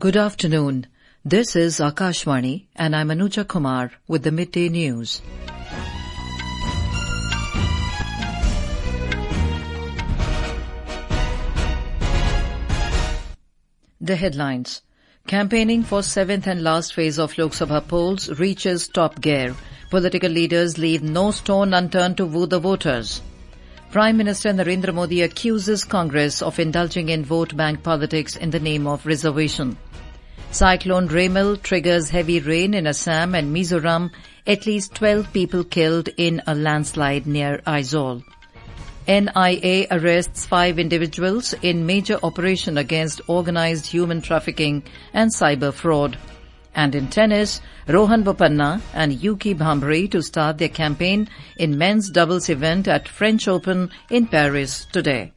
Good afternoon. This is Akashvani and I'm Anuja Kumar with the Midday News. The headlines. Campaigning for 7th and last phase of Lok Sabha polls reaches top gear. Political leaders leave no stone unturned to woo the voters. Prime Minister Narendra Modi accuses Congress of indulging in vote bank politics in the name of reservation. Cyclone Remal triggers heavy rain in Assam and Mizoram. At least 12 people killed in a landslide near Aizawl. NIA arrests 5 individuals in major operation against organized human trafficking and cyber fraud. And in tennis, Rohan Bopanna and Yuki Bhambri to start their campaign in men's doubles event at French Open in Paris today.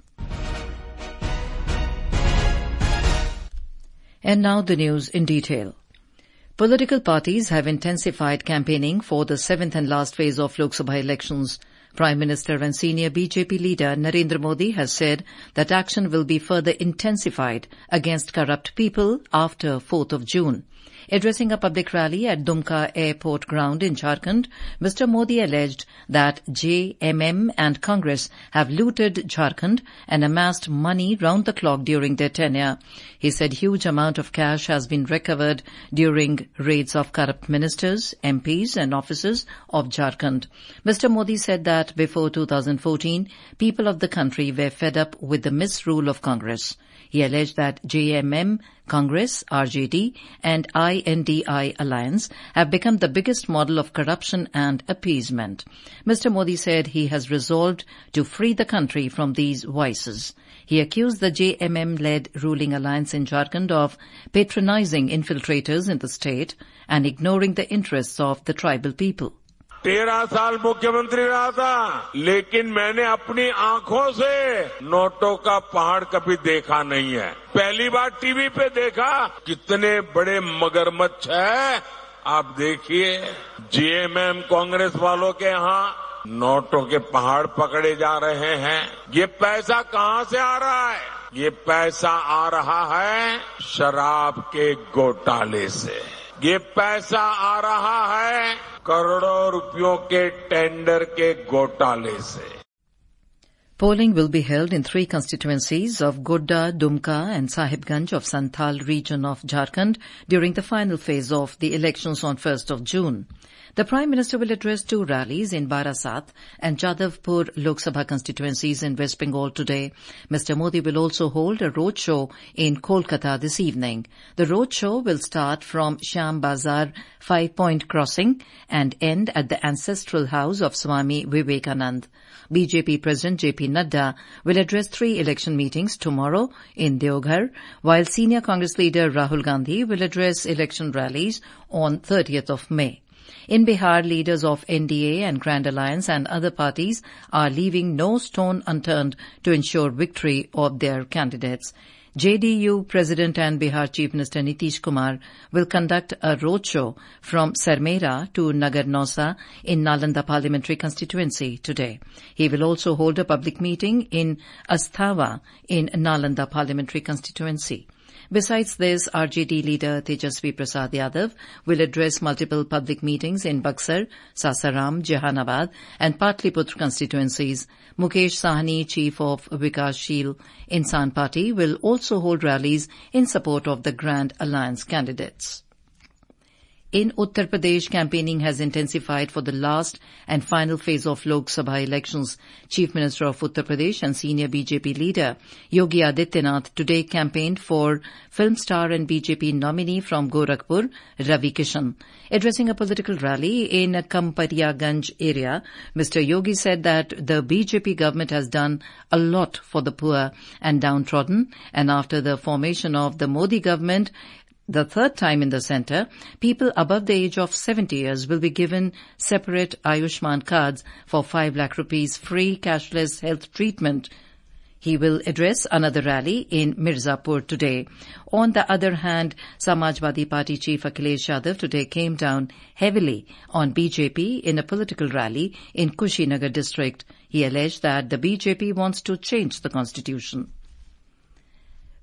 And now the news in detail. Political parties have intensified campaigning for the 7th and last phase of Lok Sabha elections. Prime Minister and senior BJP leader Narendra Modi has said that action will be further intensified against corrupt people after 4th of June. Addressing a public rally at Dumka Airport Ground in Jharkhand, Mr. Modi alleged that JMM and Congress have looted Jharkhand and amassed money round the clock during their tenure. He said huge amount of cash has been recovered during raids of corrupt ministers, MPs and officers of Jharkhand. Mr. Modi said that before 2014, people of the country were fed up with the misrule of Congress. He alleged that JMM, Congress, RJD and INDI alliance have become the biggest model of corruption and appeasement. Mr. Modi said he has resolved to free the country from these vices. He accused the JMM-led ruling alliance in Jharkhand of patronizing infiltrators in the state and ignoring the interests of the tribal people. 13 साल मुख्यमंत्री रहा था, लेकिन मैंने अपनी आंखों से नोटों का पहाड़ कभी देखा नहीं है। पहली बार टीवी पे देखा, कितने बड़े मगरमच्छ है। आप देखिए, जेएमएम कांग्रेस वालों के यहाँ नोटों के पहाड़ पकड़े जा रहे हैं। ये पैसा कहां से आ रहा है? ये पैसा आ रहा है शराब के घोटाले से। ये पैसा आ रहा है करोड़ों रुपयों के टेंडर के घोटाले से. Polling will be held in 3 constituencies of Godda, Dumka and Sahibganj of Santhal region of Jharkhand during the final phase of the elections on 1st of June. The Prime Minister will address 2 rallies in Barasat and Jadavpur Lok Sabha constituencies in West Bengal today. Mr. Modi will also hold a roadshow in Kolkata this evening. The roadshow will start from Shyam Bazar 5-point crossing and end at the ancestral house of Swami Vivekanand. BJP President JP Nadda will address 3 election meetings tomorrow in Deoghar, while senior Congress leader Rahul Gandhi will address election rallies on 30th of May. In Bihar, leaders of NDA and Grand Alliance and other parties are leaving no stone unturned to ensure victory of their candidates. JDU President and Bihar Chief Minister Nitish Kumar will conduct a roadshow from Sarmera to Nagar Nausa in Nalanda Parliamentary Constituency today. He will also hold a public meeting in Asthava in Nalanda Parliamentary Constituency. Besides this, RJD leader Tejasvi Prasad Yadav will address multiple public meetings in Buxar, Sasaram, Jehanabad and Patliputra constituencies. Mukesh Sahni, chief of Vikashsheel Insan Party, will also hold rallies in support of the Grand Alliance candidates. In Uttar Pradesh, campaigning has intensified for the last and final phase of Lok Sabha elections. Chief Minister of Uttar Pradesh and senior BJP leader Yogi Adityanath today campaigned for film star and BJP nominee from Gorakhpur, Ravi Kishan. Addressing a political rally in Kampariyaganj area, Mr. Yogi said that the BJP government has done a lot for the poor and downtrodden, and after the formation of the Modi government, the 3rd time in the centre, people above the age of 70 years will be given separate Ayushman cards for 5 lakh rupees free cashless health treatment. He will address another rally in Mirzapur today. On the other hand, Samajwadi Party chief Akhilesh Yadav today came down heavily on BJP in a political rally in Kushinagar district. He alleged that the BJP wants to change the constitution.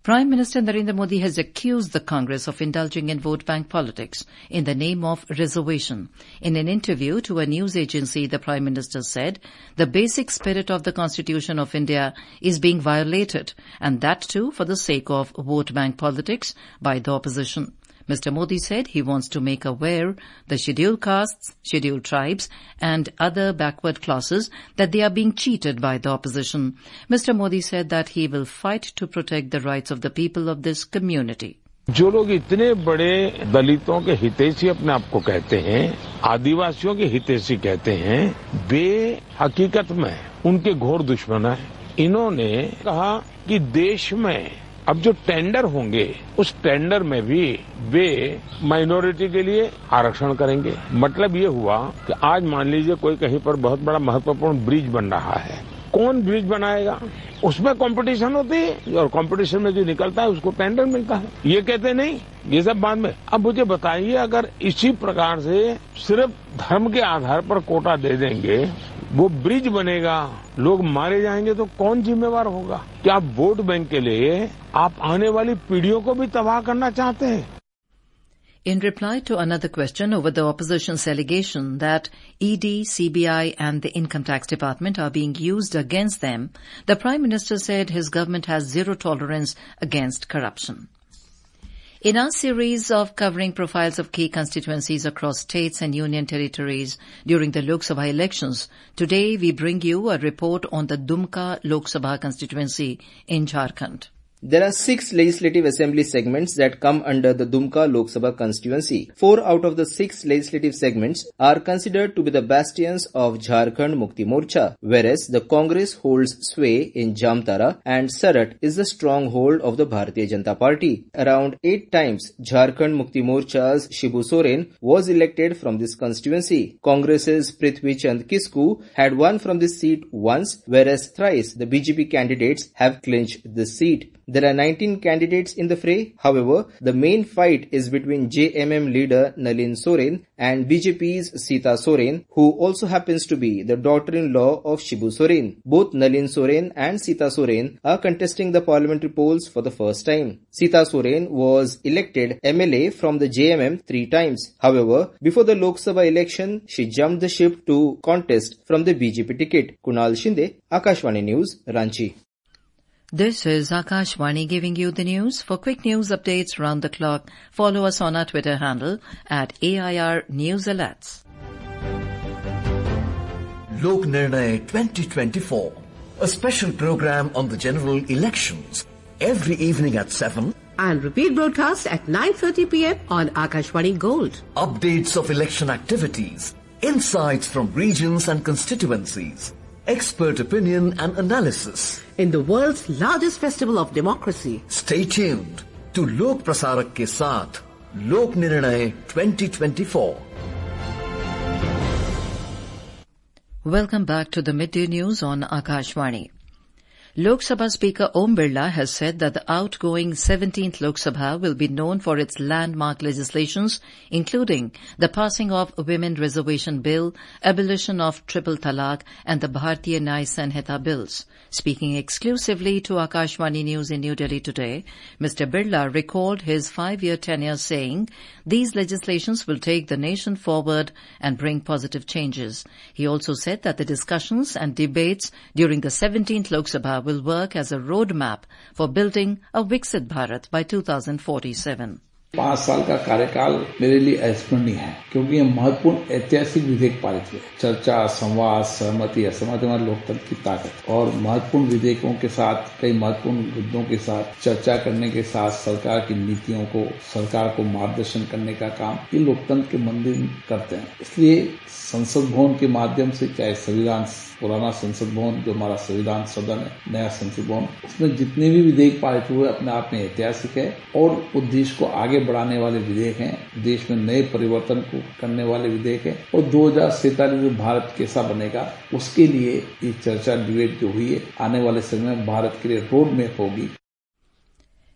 Prime Minister Narendra Modi has accused the Congress of indulging in vote bank politics in the name of reservation. In an interview to a news agency, the Prime Minister said the basic spirit of the Constitution of India is being violated, and that too for the sake of vote bank politics by the opposition. Mr. Modi said he wants to make aware the scheduled castes, scheduled tribes and other backward classes that they are being cheated by the opposition. Mr. Modi said that he will fight to protect the rights of the people of this community. जो लोग इतने बड़े दलितों के हितैषी अपने आप को कहते हैं, आदिवासियों के हितैषी कहते हैं, वे हकीकत में उनके घोर दुश्मन हैं। इन्होंने कहा कि देश में अब जो टेंडर होंगे उस टेंडर में भी वे माइनॉरिटी के लिए आरक्षण करेंगे। मतलब ये हुआ कि आज मान लीजिए कोई कहीं पर बहुत बड़ा महत्वपूर्ण ब्रिज बन रहा है, कौन ब्रिज बनाएगा उसमें कंपटीशन होती है और कंपटीशन में जो निकलता है उसको टेंडर मिलता है। ये कहते नहीं, ये सब बाद में। अब मुझे बताइए, अगर इसी प्रकार से सिर्फ धर्म के आधार पर कोटा दे देंगे, वो ब्रिज बनेगा, लोग मारे जाएंगे तो कौन जिम्मेवार होगा? क्या वोट बैंक के लिए आप आने वाली पीढ़ियों को भी तबाह करना चाहते हैं? In reply to another question over the opposition's allegation that ED, CBI and the Income Tax Department are being used against them, the Prime Minister said his government has zero tolerance against corruption. In our series of covering profiles of key constituencies across states and union territories during the Lok Sabha elections, today we bring you a report on the Dumka Lok Sabha constituency in Jharkhand. There are 6 legislative assembly segments that come under the Dumka Lok Sabha constituency. 4 out of the 6 legislative segments are considered to be the bastions of Jharkhand Mukti Morcha, whereas the Congress holds sway in Jamtara and Sarat is the stronghold of the Bharatiya Janata Party. Around 8 times, Jharkhand Mukti Morcha's Shibu Soren was elected from this constituency. Congress's Prithvi Chand Kisku had won from this seat once, whereas thrice the BJP candidates have clinched this seat. There are 19 candidates in the fray. However, the main fight is between JMM leader Nalin Soren and BJP's Sita Soren, who also happens to be the daughter-in-law of Shibu Soren. Both Nalin Soren and Sita Soren are contesting the parliamentary polls for the first time. Sita Soren was elected MLA from the JMM 3 times. However, before the Lok Sabha election, she jumped the ship to contest from the BJP ticket. Kunal Shinde, Akashvani News, Ranchi. This is Akashvani giving you the news. For quick news updates round the clock, follow us on our Twitter handle at AIR News Alerts. Lok Nirnay 2024, a special program on the general elections, every evening at 7 and repeat broadcast at 9:30 p.m. on Akashvani Gold. Updates of election activities, insights from regions and constituencies, expert opinion and analysis. In the world's largest festival of democracy. Stay tuned to Lok Prasarak ke saath, Lok Nirnay 2024. Welcome back to the midday news on Akashvani. Lok Sabha Speaker Om Birla has said that the outgoing 17th Lok Sabha will be known for its landmark legislations, including the passing of Women Reservation Bill, abolition of Triple Talaq, and the Bharatiya Nyay Sanhita bills. Speaking exclusively to Akashvani News in New Delhi today, Mr. Birla recalled his 5-year tenure saying, these legislations will take the nation forward and bring positive changes. He also said that the discussions and debates during the 17th Lok Sabha will work as a roadmap for building a Viksit Bharat by 2047. 5 साल का कार्यकाल मेरे लिए अविस्मरणीय है, क्योंकि ये महत्वपूर्ण ऐतिहासिक विधेयक पारित हुए। चर्चा, संवाद, सहमति, असहमति हमारे लोकतंत्र की ताकत और महत्वपूर्ण विधेयकों के साथ, कई महत्वपूर्ण मुद्दों के साथ चर्चा करने के साथ सरकार की नीतियों को, सरकार को मार्गदर्शन करने का काम ये लोकतंत्र के मंदिर करते हैं। इसलिए संसद भवन के माध्यम से, चाहे संविधान, पुराना संसद भवन जो हमारा संविधान सदन है, नया संसद भवन, उसमें जितने भी विधेयक पारित हुए अपने आप में ऐतिहासिक है और उस देश को आगे बढ़ाने वाले विधेयक हैं, देश में नए परिवर्तन को करने वाले विधेयक हैं और 2047 में भारत कैसा बनेगा उसके लिए ये चर्चा, डिबेट जो हुई है, आने वाले समय में भारत के लिए रोड मैप होगी।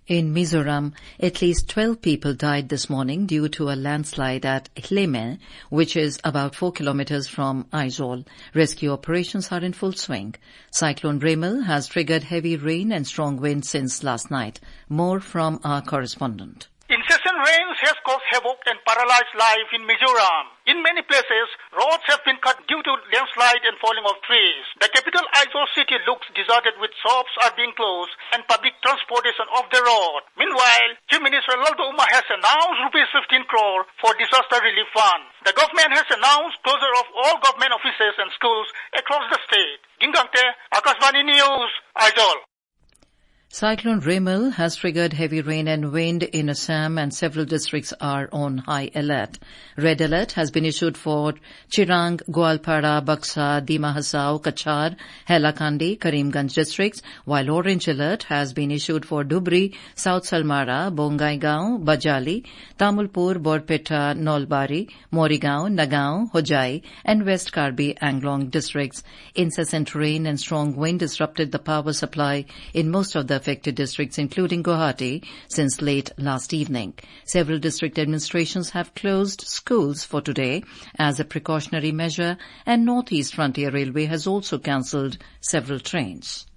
In Mizoram, at least 12 people died this morning due to a landslide at Hleme, which is about 4 kilometers from Aizawl. Rescue operations are in full swing. Cyclone Remal has triggered heavy rain and strong winds since last night. More from our correspondent. Incessant rains has caused havoc and paralyzed life in Mizoram. In many places, roads have been cut due to landslide and falling of trees. The capital Aizawl city looks deserted with shops are being closed and public transportation off the road. Meanwhile, Chief Minister Laldo Uma has announced ₹15 crore for disaster relief fund. The government has announced closure of all government offices and schools across the state. Gingangte, Akashvani News, Aizawl. Cyclone Remal has triggered heavy rain and wind in Assam and several districts are on high alert. Red alert has been issued for Chirang, Gwalpara, Buxa, Dima Hasao, Kachar, Hailakandi, Karimganj districts, while orange alert has been issued for Dhubri, South Salmara, Bongaigaon, Bajali, Tamulpur, Borpeta, Nolbari, Morigaon, Nagaon, Hojai, and West Karbi Anglong districts. Incessant rain and strong wind disrupted the power supply in most of the affected districts, including Guwahati, since late last evening. Several district administrations have closed schools for today as a precautionary measure, and North East Frontier Railway has also cancelled several trains.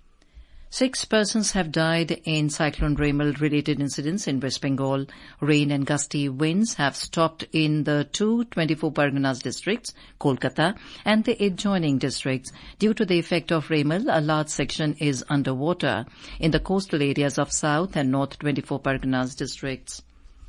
6 persons have died in Cyclone Remal-related incidents in West Bengal. Rain and gusty winds have stopped in the 24 Parganas districts, Kolkata, and the adjoining districts. Due to the effect of Remal, a large section is underwater in the coastal areas of South and North 24 Parganas districts.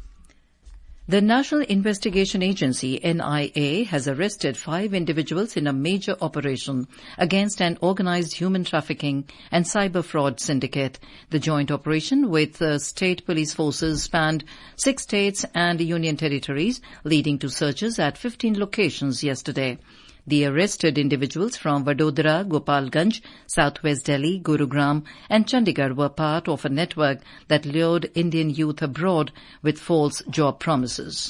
The National Investigation Agency, NIA, has arrested 5 individuals in a major operation against an organized human trafficking and cyber fraud syndicate. The joint operation with state police forces spanned 6 states and union territories, leading to searches at 15 locations yesterday. The arrested individuals from Vadodara, Gopalganj, Southwest Delhi, Gurugram and Chandigarh were part of a network that lured Indian youth abroad with false job promises.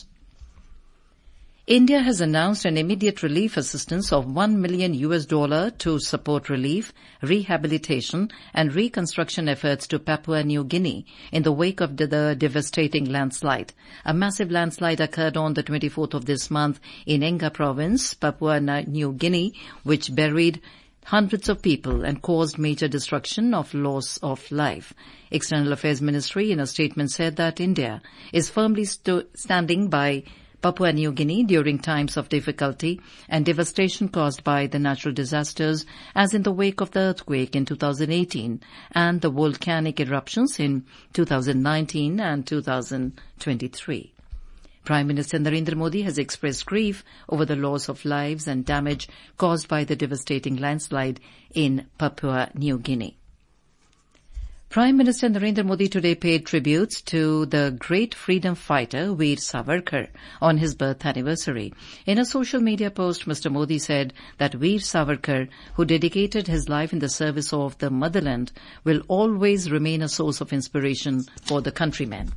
India has announced an immediate relief assistance of $1 million to support relief, rehabilitation and reconstruction efforts to Papua New Guinea in the wake of the devastating landslide. A massive landslide occurred on the 24th of this month in Enga province, Papua New Guinea, which buried hundreds of people and caused major destruction of loss of life. External Affairs Ministry in a statement said that India is firmly standing by Papua New Guinea during times of difficulty and devastation caused by the natural disasters, as in the wake of the earthquake in 2018 and the volcanic eruptions in 2019 and 2023. Prime Minister Narendra Modi has expressed grief over the loss of lives and damage caused by the devastating landslide in Papua New Guinea. Prime Minister Narendra Modi today paid tributes to the great freedom fighter Veer Savarkar on his birth anniversary. In a social media post, Mr. Modi said that Veer Savarkar, who dedicated his life in the service of the motherland, will always remain a source of inspiration for the countrymen.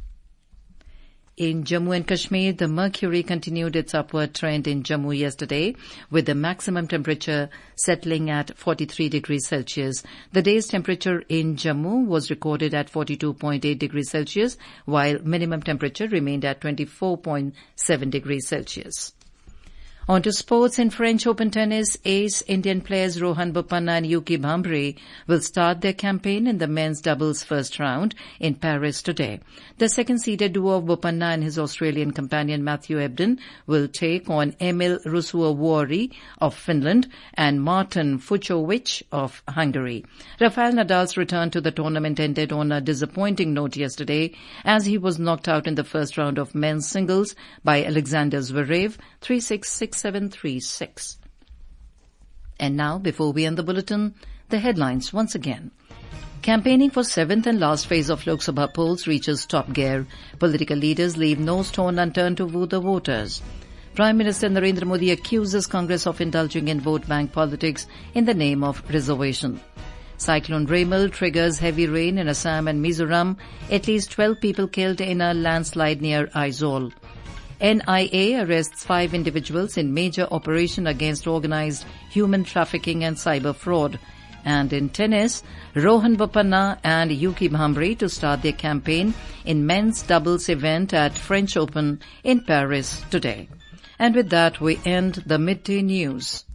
In Jammu and Kashmir, the mercury continued its upward trend in Jammu yesterday, with the maximum temperature settling at 43 degrees Celsius. The day's temperature in Jammu was recorded at 42.8 degrees Celsius, while minimum temperature remained at 24.7 degrees Celsius. On to sports. In French Open tennis, ace Indian players Rohan Bopanna and Yuki Bhambre will start their campaign in the men's doubles first round in Paris today. The second-seeded duo of Bopanna and his Australian companion Matthew Ebden will take on Emil Ruusuvuori of Finland and Martin Fucsovics of Hungary. Rafael Nadal's return to the tournament ended on a disappointing note yesterday, as he was knocked out in the first round of men's singles by Alexander Zverev 3-6, 6-7, 3-6. And now, before we end the bulletin, the headlines once again. Campaigning for 7th and last phase of Lok Sabha polls reaches top gear. Political leaders leave no stone unturned to woo the voters. Prime Minister Narendra Modi accuses Congress of indulging in vote bank politics in the name of reservation. Cyclone Remal triggers heavy rain in Assam and Mizoram. At least 12 people killed in a landslide near Aizawl. NIA arrests 5 individuals in major operation against organized human trafficking and cyber fraud. And in tennis, Rohan Bopanna and Yuki Bhambre to start their campaign in men's doubles event at French Open in Paris today. And with that, we end the midday news.